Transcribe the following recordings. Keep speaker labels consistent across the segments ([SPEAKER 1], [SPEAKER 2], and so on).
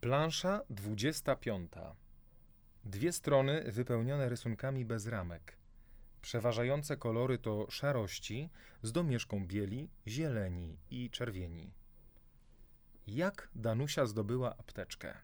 [SPEAKER 1] Plansza 25. Dwie strony wypełnione rysunkami bez ramek. Przeważające kolory to szarości z domieszką bieli, zieleni i czerwieni. Jak Danusia zdobyła apteczkę?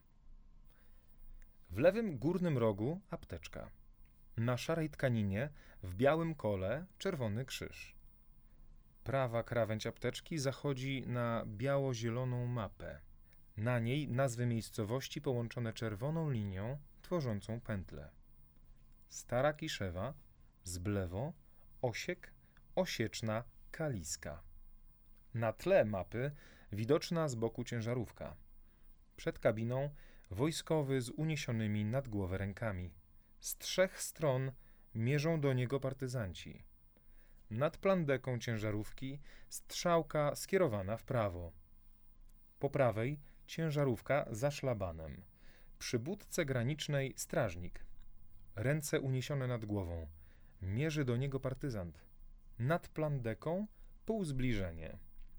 [SPEAKER 1] W lewym górnym rogu apteczka. Na szarej tkaninie w białym kole czerwony krzyż. Prawa krawędź apteczki zachodzi na biało-zieloną mapę. Na niej nazwy miejscowości połączone czerwoną linią tworzącą pętlę. Stara Kiszewa, Zblewo, Osiek, Osieczna, Kaliska. Na tle mapy widoczna z boku ciężarówka. Przed kabiną wojskowy z uniesionymi nad głowę rękami. Z trzech stron mierzą do niego partyzanci. Nad plandeką ciężarówki strzałka skierowana w prawo. Po prawej ciężarówka za szlabanem. Przy budce granicznej strażnik. Ręce uniesione nad głową. Mierzy do niego partyzant. Nad plandeką półzbliżenie.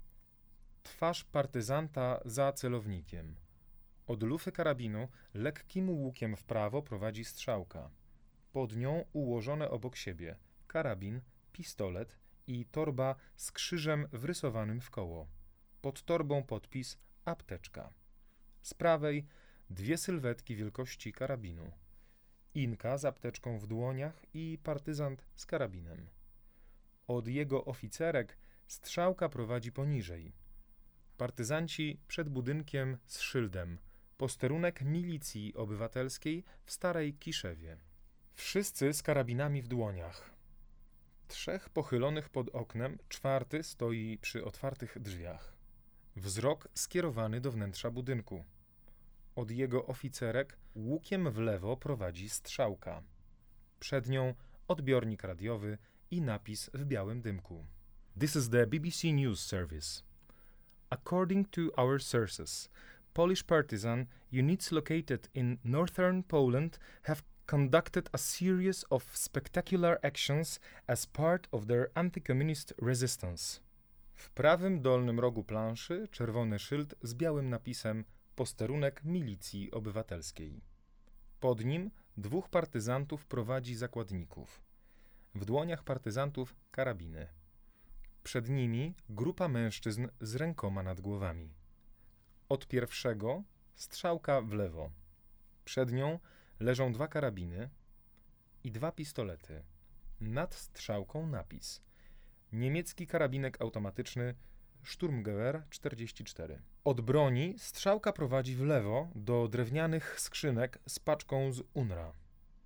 [SPEAKER 1] Twarz partyzanta za celownikiem. Od lufy karabinu lekkim łukiem w prawo prowadzi strzałka. Pod nią ułożone obok siebie karabin, pistolet i torba z krzyżem wrysowanym w koło. Pod torbą podpis apteczka. Z prawej dwie sylwetki wielkości karabinu. Inka z apteczką w dłoniach i partyzant z karabinem. Od jego oficerek strzałka prowadzi poniżej. Partyzanci przed budynkiem z szyldem. Posterunek milicji obywatelskiej w Starej Kiszewie. Wszyscy z karabinami w dłoniach. Trzech pochylonych pod oknem, czwarty stoi przy otwartych drzwiach. Wzrok skierowany do wnętrza budynku. Od jego oficerek łukiem w lewo prowadzi strzałka. Przed nią odbiornik radiowy i napis w białym dymku. This is the BBC News Service. According to our sources, Polish partisan units located in northern Poland have conducted a series of spectacular actions as part of their anti-communist resistance. W prawym dolnym rogu planszy czerwony szyld z białym napisem Posterunek milicji obywatelskiej. Pod nim dwóch partyzantów prowadzi zakładników. W dłoniach partyzantów karabiny. Przed nimi grupa mężczyzn z rękoma nad głowami. Od pierwszego strzałka w lewo. Przed nią leżą dwa karabiny i dwa pistolety. Nad strzałką napis. Niemiecki karabinek automatyczny Sturmgewehr 44. Od broni strzałka prowadzi w lewo do drewnianych skrzynek z paczką z UNRWA.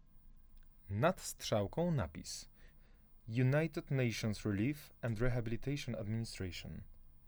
[SPEAKER 1] Nad strzałką napis. United Nations Relief and Rehabilitation Administration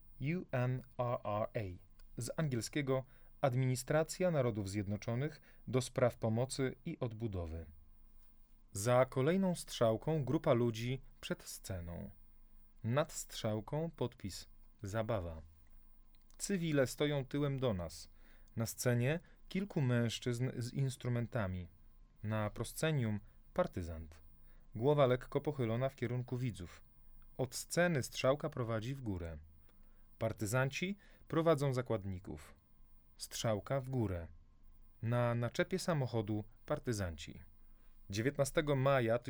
[SPEAKER 1] UNRRA. Z angielskiego Administracja Narodów Zjednoczonych do spraw pomocy i odbudowy. Za kolejną strzałką grupa ludzi przed sceną. Nad strzałką podpis Zabawa. Cywile stoją tyłem do nas. Na scenie kilku mężczyzn z instrumentami. Na proscenium partyzant. Głowa lekko pochylona w kierunku widzów. Od sceny strzałka prowadzi w górę. Partyzanci prowadzą zakładników. Strzałka w górę. Na naczepie samochodu partyzanci. 19 maja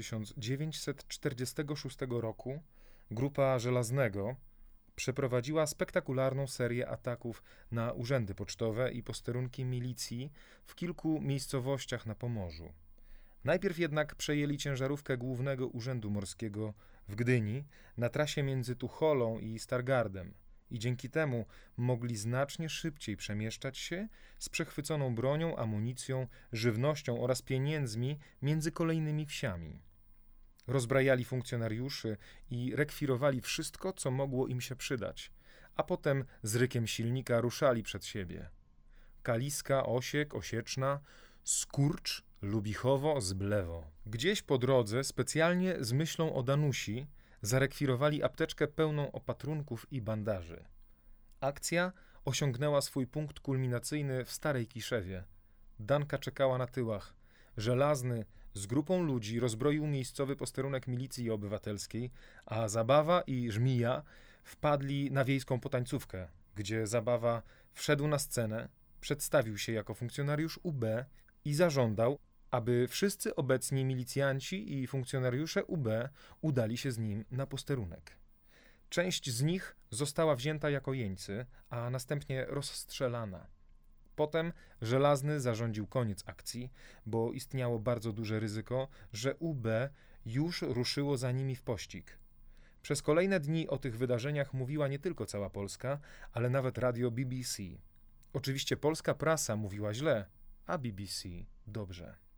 [SPEAKER 1] 1946 roku grupa Żelaznego przeprowadziła spektakularną serię ataków na urzędy pocztowe i posterunki milicji w kilku miejscowościach na Pomorzu. Najpierw jednak przejęli ciężarówkę Głównego Urzędu Morskiego w Gdyni na trasie między Tucholą i Stargardem i dzięki temu mogli znacznie szybciej przemieszczać się z przechwyconą bronią, amunicją, żywnością oraz pieniędzmi między kolejnymi wsiami. Rozbrajali funkcjonariuszy i rekwirowali wszystko, co mogło im się przydać, a potem z rykiem silnika ruszali przed siebie. Kaliska, Osiek, Osieczna, Skurcz, Lubichowo, Zblewo. Gdzieś po drodze, specjalnie z myślą o Danusi, zarekwirowali apteczkę pełną opatrunków i bandaży. Akcja osiągnęła swój punkt kulminacyjny w Starej Kiszewie. Danka czekała na tyłach. Żelazny z grupą ludzi rozbroił miejscowy posterunek milicji obywatelskiej, a Zabawa i Żmija wpadli na wiejską potańcówkę, gdzie Zabawa wszedł na scenę, Przedstawił się jako funkcjonariusz UB i zażądał, aby wszyscy obecni milicjanci i funkcjonariusze UB udali się z nim na posterunek. Część z nich została wzięta jako jeńcy, a następnie rozstrzelana. Potem Żelazny zarządził koniec akcji, bo istniało bardzo duże ryzyko, że UB już ruszyło za nimi w pościg. Przez kolejne dni o tych wydarzeniach mówiła nie tylko cała Polska, ale nawet radio BBC. Oczywiście polska prasa mówiła źle, a BBC dobrze.